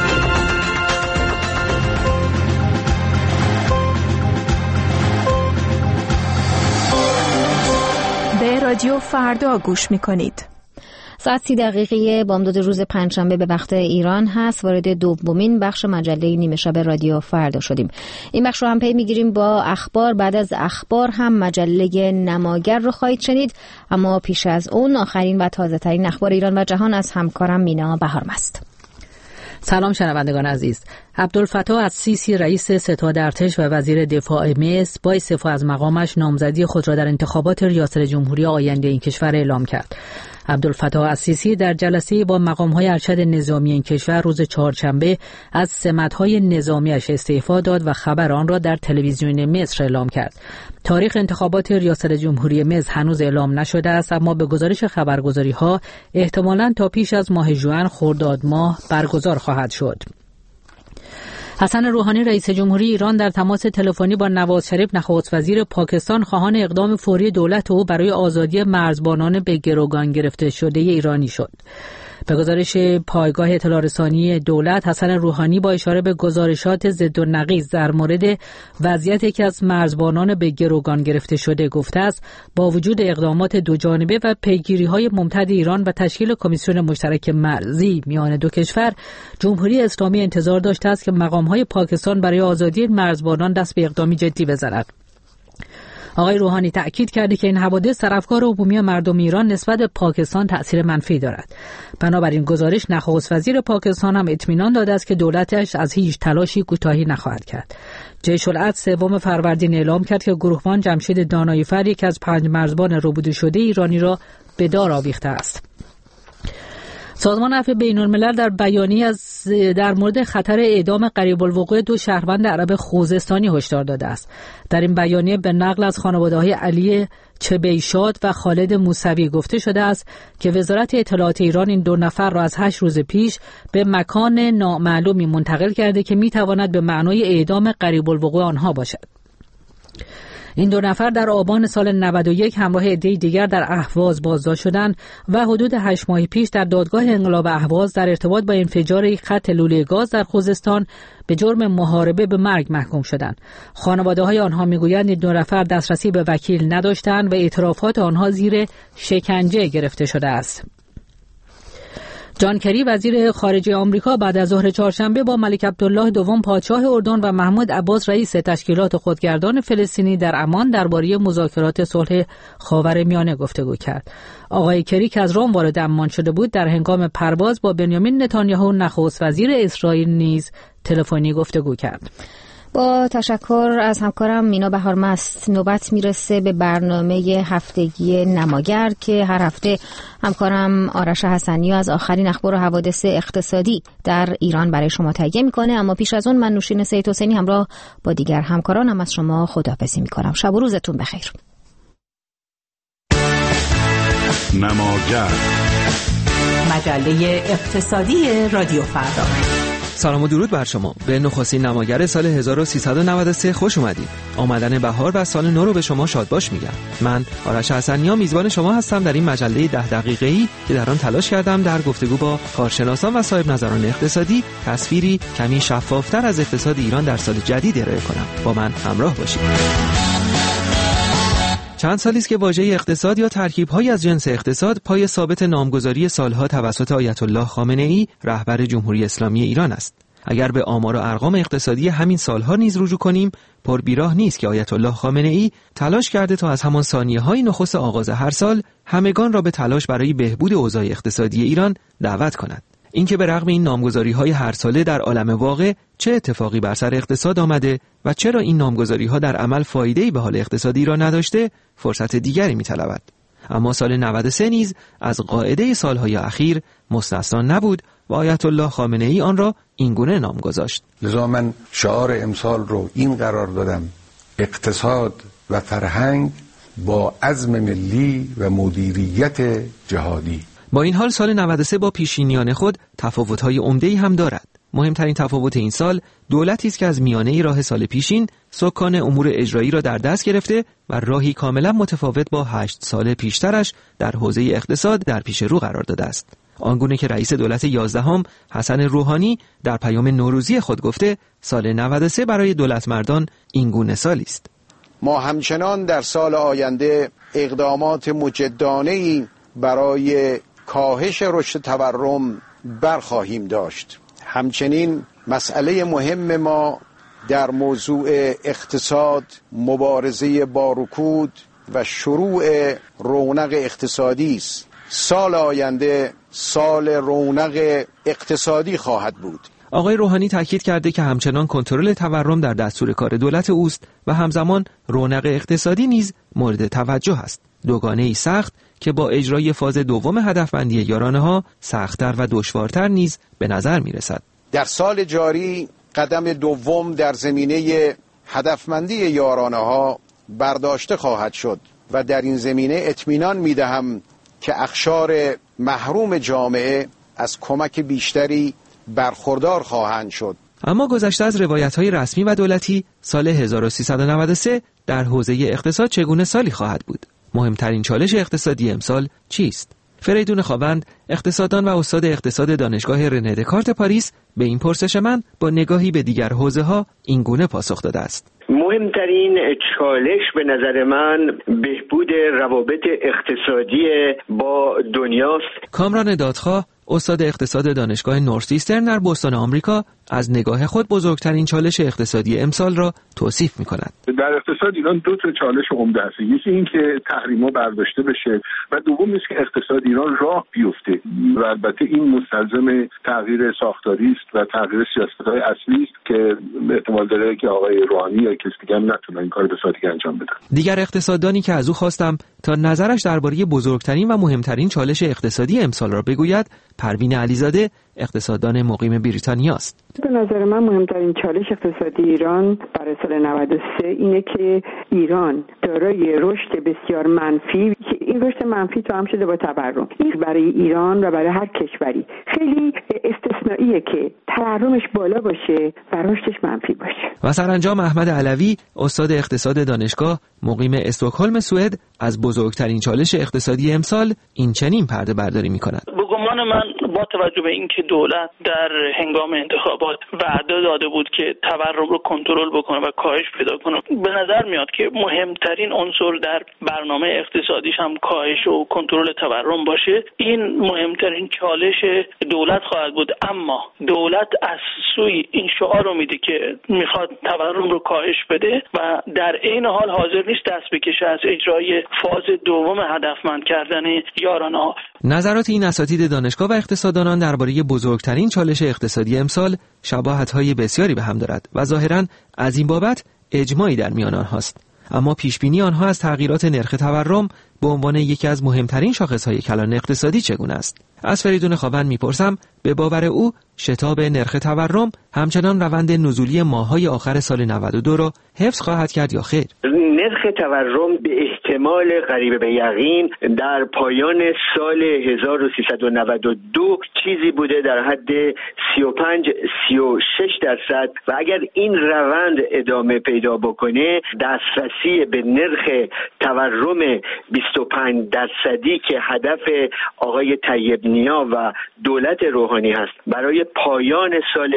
Q: رادیو فردا گوش می‌کنید.
A: ساعت 30 بامداد روز پنجشنبه به وقت ایران هست. وارد دومین بخش مجله نیمه شب رادیو فردا شدیم. این بخش رو هم پی میگیریم با اخبار. بعد از اخبار هم مجله نماگر رو خواهید شنید، اما پیش از اون آخرین و تازه ترین اخبار ایران و جهان از همکارم مینا بهارمست.
R: سلام شنوندگان عزیز. عبدالفتاح السیسی رئیس ستاد ارتش و وزیر دفاع مصر با استعفا از مقامش نامزدی خود را در انتخابات ریاست جمهوری آینده این کشور اعلام کرد. عبدالفتاح السیسی در جلسه با مقام‌های ارشد نظامی این کشور روز چهارشنبه از سمت‌های نظامیش استعفا داد و خبر آن را در تلویزیون مصر اعلام کرد. تاریخ انتخابات ریاست جمهوری مصر هنوز اعلام نشده است، اما به گزارش خبرگزاری‌ها احتمالاً تا پیش از ماه ژوئن خرداد ماه برگزار خواهد شد. حسن روحانی رئیس جمهوری ایران در تماس تلفنی با نواز شریف نخست وزیر پاکستان خواهان اقدام فوری دولت او برای آزادی مرزبانان به گروگان گرفته شده ایرانی شد. به گزارش پایگاه اطلاع رسانی دولت، حسن روحانی با اشاره به گزارشات ضد و نقیض در مورد وضعیت یکی از مرزبانان به گروگان گرفته شده گفته است با وجود اقدامات دوجانبه و پیگیری‌های ممتد ایران و تشکیل کمیسیون مشترک مرزی میان دو کشور، جمهوری اسلامی انتظار داشته است که مقام‌های پاکستان برای آزادی مرزبانان دست به اقدامی جدی بزنند. آقای روحانی تأکید کرده که این حوادث در افکار عمومی مردم ایران نسبت به پاکستان تأثیر منفی دارد. بنابراین گزارش نخست وزیر پاکستان هم اطمینان داده است که دولتش از هیچ تلاشی کوتاهی نخواهد کرد. جیش العدل 3 فروردین اعلام کرد که گروهبان جمشید دانایی‌فر یکی از 5 مرزبان ربوده شده ایرانی را به دار آویخته است. سازمان عفو بین‌الملل در بیانیه در مورد خطر اعدام قریب الوقوع 2 شهروند عرب خوزستانی هشدار داده است. در این بیانیه به نقل از خانواده‌های علی چبیشاد و خالد موسوی گفته شده است که وزارت اطلاعات ایران این 2 نفر را از 8 روز پیش به مکان نامعلومی منتقل کرده که می‌تواند به معنای اعدام قریب الوقوع آنها باشد. این 2 نفر در آبان سال 91 همراه عده‌ای دیگر در اهواز بازداشت شدند و حدود 8 ماه پیش در دادگاه انقلاب اهواز در ارتباط با انفجار یک خط لوله گاز در خوزستان به جرم محاربه به مرگ محکوم شدند. خانواده‌های آنها می‌گویند این 2 نفر دسترسی به وکیل نداشتند و اعترافات آنها زیر شکنجه گرفته شده است. جان کری وزیر خارجه آمریکا بعد از ظهر چهارشنبه با ملک عبدالله دوم پادشاه اردن و محمود عباس رئیس تشکیلات خودگردان فلسطینی در عمان درباره مذاکرات صلح خاورمیانه گفتگو کرد. آقای کری که از روم وارد عمان شده بود در هنگام پرواز با بنیامین نتانیاهو نخست وزیر اسرائیل نیز تلفنی گفتگو کرد.
A: با تشکر از همکارم مینا بهارمست نوبت میرسه به برنامه هفتگی نماگر که هر هفته همکارم آرش حسنی از آخرین اخبار و حوادث اقتصادی در ایران برای شما تهیه میکنه. اما پیش از اون من نوشین سید حسینی همراه با دیگر همکارانم از شما خداحافظی میکنم. شب و روزتون بخیر.
S: نماگر
Q: مجله اقتصادی رادیو فردا.
J: سلام و درود بر شما. به نخستین نماگر سال 1393 خوش اومدید. آمدن بهار و سال نو رو به شما شادباش میگم. من آرش حسنی‌ها میزبان شما هستم در این مجله 10 دقیقه‌ای که در آن تلاش کردم در گفتگو با کارشناسان و صاحب نظران اقتصادی تصویری کمی شفافتر از اقتصاد ایران در سال جدید ارائه کنم. با من همراه باشید. چند سالی است که واژه اقتصاد یا ترکیب‌هایی از جنس اقتصاد پای ثابت نامگذاری سالها توسط آیت الله خامنه‌ای رهبر جمهوری اسلامی ایران است. اگر به آمار و ارقام اقتصادی همین سالها نیز رجوع کنیم، پربیراه نیست که آیت الله خامنه‌ای تلاش کرده تا از همان ثانیه‌های نخست آغاز هر سال همگان را به تلاش برای بهبود اوضاع اقتصادی ایران دعوت کند. اینکه به رغم این نامگذاری‌های هر ساله در عالم واقع چه اتفاقی بر سر اقتصاد آمده و چرا این نامگذاری‌ها در عمل فایده‌ای به حال اقتصادی را نداشته، فرصت دیگری می‌طلبد. اما سال 93 نیز از قاعده سال‌های اخیر مستثنا نبود و آیت الله خامنه‌ای آن را اینگونه نام گذاشت.
S: لذا من شعار امسال رو این قرار دادم: اقتصاد و فرهنگ با عزم ملی و مدیریت جهادی.
J: با این حال سال 93 با پیشینیان خود تفاوت‌های عمده‌ای هم دارد. مهمترین تفاوت این سال دولتی است که از میانه راه سال پیشین سکان امور اجرایی را در دست گرفته و راهی کاملا متفاوت با 8 سال پیشترش در حوزه اقتصاد در پیش رو قرار داده است. آنگونه که رئیس دولت 11 حسن روحانی در پیام نوروزی خود گفته سال 93 برای دولت مردان اینگونه سالی است.
T: ما همچنان در سال آینده اقدامات مجدانه‌ای برای کاهش رشد تورم برخواهیم داشت. همچنین مسئله مهم ما در موضوع اقتصاد مبارزه با رکود و شروع رونق اقتصادی است. سال آینده سال رونق اقتصادی خواهد بود.
J: آقای روحانی تاکید کرده که همچنان کنترل تورم در دستور کار دولت اوست و همزمان رونق اقتصادی نیز مورد توجه است. دوگانه‌ای سخت که با اجرای فاز دوم هدفبندی یارانه‌ها سخت‌تر و دشوارتر نیز به نظر می‌رسد.
T: در سال جاری قدم دوم در زمینه هدفمندی یارانه‌ها برداشته خواهد شد و در این زمینه اطمینان می‌دهم که اقشار محروم جامعه از کمک بیشتری برخوردار خواهند شد.
J: اما گذشته از روایت‌های رسمی و دولتی، سال 1393 در حوزه اقتصاد چگونه سالی خواهد بود؟ مهمترین چالش اقتصادی امسال چیست؟ فریدون خاوند، اقتصاددان و استاد اقتصاد دانشگاه رنه دکارت پاریس، به این پرسش من با نگاهی به دیگر حوزه‌ها اینگونه پاسخ داده است.
P: مهمترین چالش به نظر من بهبود روابط اقتصادی با دنیاست.
J: کامران دادخواه، استاد اقتصاد دانشگاه نورث-ایسترن در بوستون آمریکا، از نگاه خود بزرگترین چالش اقتصادی امسال را توصیف می‌کند.
U: در اقتصاد ایران دو تا چالش عمده است. یکی این که تحریم‌ها برداشته بشه و دوم است که اقتصاد ایران راه بیفته. و البته این مستلزم تغییر ساختاری است و تغییر سیاست‌های اصلی است که احتمال داره که آقای روحانی یا کسی دیگه هم نتونه این کار به سادگی انجام بده.
J: دیگر اقتصاددانی که از او خواستم تا نظرش درباره بزرگترین و مهمترین چالش اقتصادی امسال را بگوید، پروین علیزاده، اقتصاددان مقیم بریتانیا است.
V: به نظر من مهمترین چالش اقتصادی ایران برای سال 93 اینه که ایران دارای رشد بسیار منفی، این رشد منفی تو هم شده با تورم. این برای ایران و برای هر کشوری خیلی استثنائیه که تورمش بالا باشه و رشدش منفی باشه.
J: و سرانجام احمد علوی، استاد اقتصاد دانشگاه مقیم استکهلم سوئد، از بزرگترین چالش اقتصادی امسال این چنین پرده برداری می‌کند.
W: به گمان من با توجه به اینکه دولت در هنگام انتخابات وعده داده بود که تورم رو کنترل بکنه و کاهش پیدا کنه، به نظر میاد که مهمترین عنصر در برنامه اقتصادیش هم کاهش و کنترل تورم باشه. این مهمترین چالش دولت خواهد بود. اما دولت از سوی این شعار رو میده که میخواد تورم رو کاهش بده و در عین حال حاضر نیست دست بکشه از اجرای فاز دوم هدفمند کردن یارانه‌ها.
J: نظرات این اساتید دانشگاه و اقتصاددانان درباره بزرگترین چالش اقتصادی امسال شباهت‌های بسیاری به هم دارد و ظاهراً از این بابت اجماعی در میان آنهاست. اما پیشبینی آنها از تغییرات نرخ تورم به عنوان یکی از مهمترین شاخص‌های کلان اقتصادی چگونه است؟ از فریدون خاوند میپرسم به باور او شتاب نرخ تورم همچنان روند نزولی ماه‌های آخر سال 92 را حفظ خواهد کرد یا خیر؟
C: نرخ تورم به احتمال قریب به یقین در پایان سال 1392 چیزی بوده در حد 35-36% و اگر این روند ادامه پیدا بکنه دسترسی به نرخ تورم 25% که هدف آقای طیب نیا و دولت روحانی هست برای پایان سال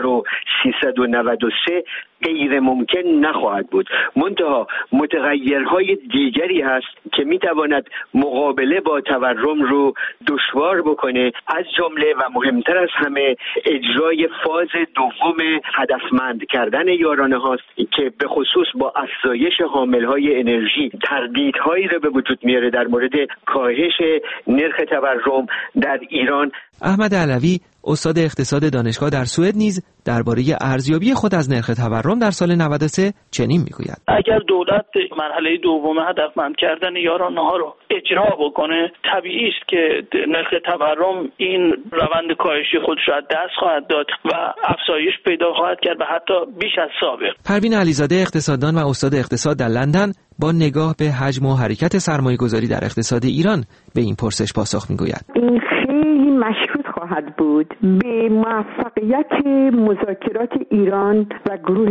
C: 1393 غیر ممکن نخواهد بود. منتها متغیرهای دیگری هست که میتواند مقابله با تورم رو دشوار بکنه، از جمله و مهمتر از همه اجرای فاز دوم هدفمند کردن یارانه هاست که به خصوص با افزایش حاملهای انرژی تردیدهایی رو به وجود میاره در مورد کاهش نرخ تورم در ایران.
J: احمد علوی استاد اقتصاد دانشگاه در سوئد نیز درباره ارزیابی خود از نرخ تورم در سال 93 چنین میگوید:
W: اگر دولت مرحله دوم هدفمند کردن یارانه‌ها رو اجرا بکنه طبیعی است که نرخ تورم این روند کاهشی خودش را دست خواهد داد و افزایش پیدا خواهد کرد و حتی بیش از سابق.
J: پروین علیزاده اقتصاددان و استاد اقتصاد در لندن با نگاه به حجم و حرکت سرمایه‌گذاری در اقتصاد ایران به این پرسش پاسخ میگوید:
V: این خیلی مشروط خواهد بود به موفقیت مذاکرات ایران و گروه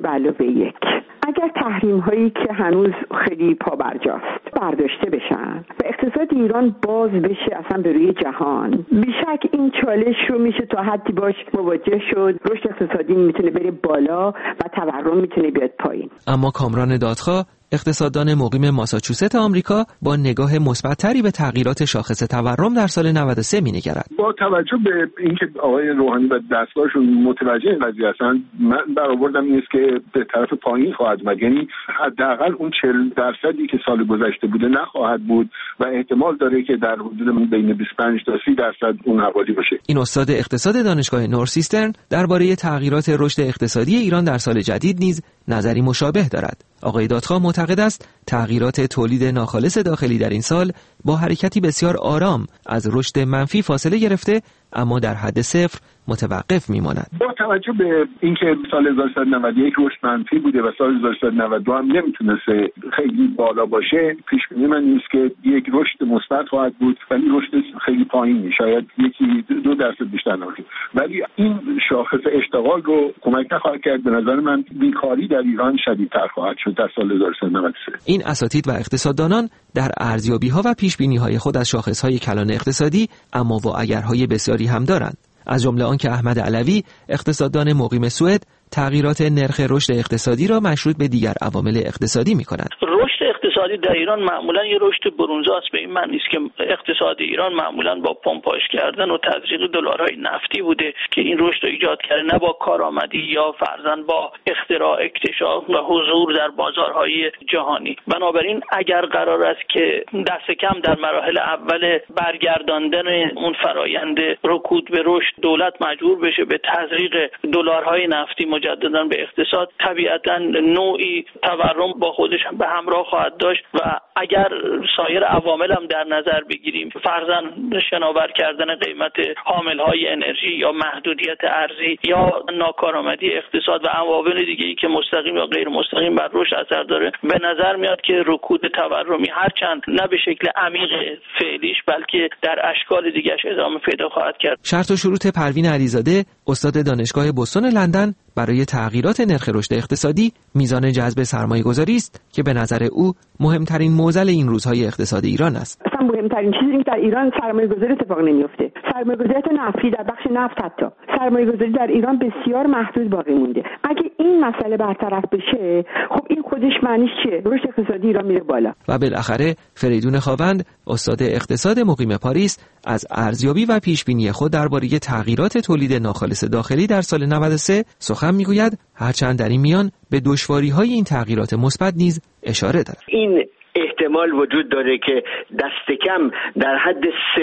V: 5+1. اگر تحریم هایی که هنوز خیلی پابرجاست برداشته بشن و اقتصاد ایران باز بشه اصلا به روی جهان، بیشک این چالش رو میشه تا حدی باش مواجه شد. رشد اقتصادی میتونه بره بالا و تورم میتونه بیاد پایین.
J: اما کامران دادخواه اقتصاددان مقیم ماساچوست آمریکا با نگاه مثبت‌تری به تغییرات شاخص تورم در سال 93 می‌نگرد.
U: با توجه به اینکه آقای روحانی و دستگاهشون متوجه این قضیه هستن، من برآوردم این است که به طرف پایین خواهد اومد، یعنی حداقل اون 40% که سال گذشته بوده نخواهد بود و احتمال داره که در حدود بین 25 تا 30% اون حوالی باشه.
J: این استاد اقتصاد دانشگاه نورسیسترن درباره تغییرات رشد اقتصادی ایران در سال جدید نیز نظری مشابه دارد. آقای دادخواه معتقد است تغییرات تولید ناخالص داخلی در این سال با حرکتی بسیار آرام از رشد منفی فاصله گرفته اما در حد صفر متوقف میماند.
U: با توجه به اینکه سال 1391 رشد منفی بوده و سال 1392 هم نمیتونسته خیلی بالا باشه، پیش بینی من این است که یک رشد مثبت خواهد بود ولی رشد خیلی پایینی، شاید 1-2% بیشتر نباشه، ولی این شاخص اشتغال رو کمک نخواهد کرد. به نظر من بیکاری در ایران شدیدتر خواهد شد در سال 1393.
J: این اساتید و اقتصاددانان در ارزیابی‌ها و پیش‌بینی‌های خود از شاخص‌های کلان اقتصادی اما و اگرهای بسیاری هم دارند، از جمله آنکه احمد علوی اقتصاددان مقیم سوئد تغییرات نرخ رشد اقتصادی را مشروط به دیگر عوامل اقتصادی می‌کند.
W: رشد اقتصادی در ایران معمولا یه رشد برونزاست، به این معنی است که اقتصاد ایران معمولا با پمپاژ کردن و تزریق دلارهای نفتی بوده که این رشد رو ایجاد کرده، نه با کارآمدی یا فرضاً با اختراع، اکتشاف و حضور در بازارهای جهانی. بنابراین اگر قرار است که دست کم در مراحل اول برگرداندن اون فرایند رکود به رشد دولت مجبور بشه به تزریق دلارهای نفتی مجددا به اقتصاد، طبیعتاً نوعی تورم با خودش به همراه خواهد داشت و اگر سایر عوامل هم در نظر بگیریم، فرضاً شناور کردن قیمت حاملهای انرژی یا محدودیت ارزی یا ناکارآمدی اقتصاد و عوامل دیگه‌ای که مستقیم یا غیر مستقیم بر رشد اثر داره، به نظر میاد که رکود تورمی هرچند نه به شکل عمیق فعلیش بلکه در اشکال دیگه‌اش ادامه پیدا خواهد کرد.
J: شرط و شروط پروین علیزاده استاد دانشگاه بوستون لندن برای تغییرات نرخ رشد اقتصادی میزان جذب سرمایه‌گذاری است که به نظر او مهمترین معضل این روزهای اقتصاد ایران است.
V: اصلا مهمترین چیزی که در ایران سرمایه‌گذاری اتفاق نمیفته. سرمایه‌گذاری نفتی در بخش نفت حتی سرمایه‌گذاری در ایران بسیار محدود باقی مونده. اگه این مسئله برطرف بشه، خب این خودش معنیش چیه؟ رشد اقتصادی ایران میره بالا.
J: و بالاخره فریدون خاوند استاد اقتصاد مقیم پاریس از ارزیابی و پیشبینی خود درباره تغییرات تولید ناخالص داخلی در سال 93 سخن میگوید، هرچند در این میان به دشواری‌های این تغییرات مثبت نیز اشاره دارد.
C: این احتمال وجود داره که دست کم در حد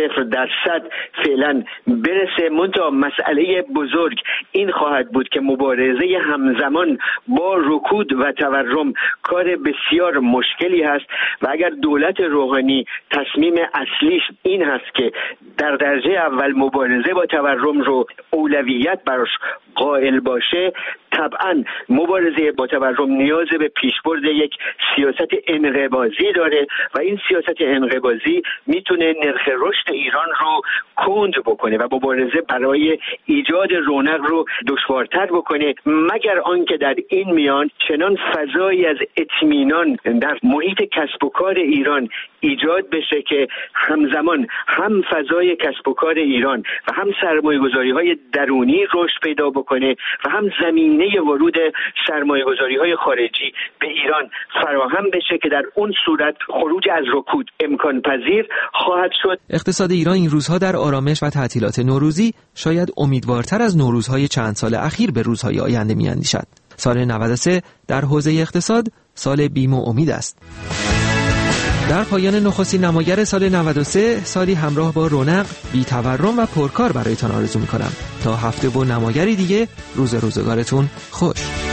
C: 0% فعلا برسه. منتها مسئله بزرگ این خواهد بود که مبارزه همزمان با رکود و تورم کار بسیار مشکلی هست و اگر دولت روحانی تصمیم اصلیش این هست که در درجه اول مبارزه با تورم رو اولویت براش قائل باشه، طبعا مبارزه با تورم نیاز به پیشبرد یک سیاست انقباضی داره و این سیاست انقباضی میتونه نرخ رشد ایران رو کند بکنه و مبارزه برای ایجاد رونق رو دشوارتر بکنه، مگر آنکه در این میان چنان فضایی از اطمینان در محیط کسب و کار ایران ایجاد بشه که همزمان هم فضای کسب و کار ایران و هم سرمایه‌گذاری‌های درونی رشد پیدا بکنه و هم زمینه ورود سرمایه‌گذاری‌های خارجی به ایران فراهم بشه که در اون صورت خروج از رکود امکان پذیر خواهد شد.
J: اقتصاد ایران این روزها در آرامش و تعطیلات نوروزی شاید امیدوارتر از نوروزهای چند سال اخیر به روزهای آینده می‌اندیشد. سال 93 در حوزه اقتصاد سال بیم و امید است. در پایان نخستین نماگر سال 93 سالی همراه با رونق، بی تورم و پرکار برایتان آرزو می‌کنم. تا هفته با نماگری دیگه روزگارتون خوش.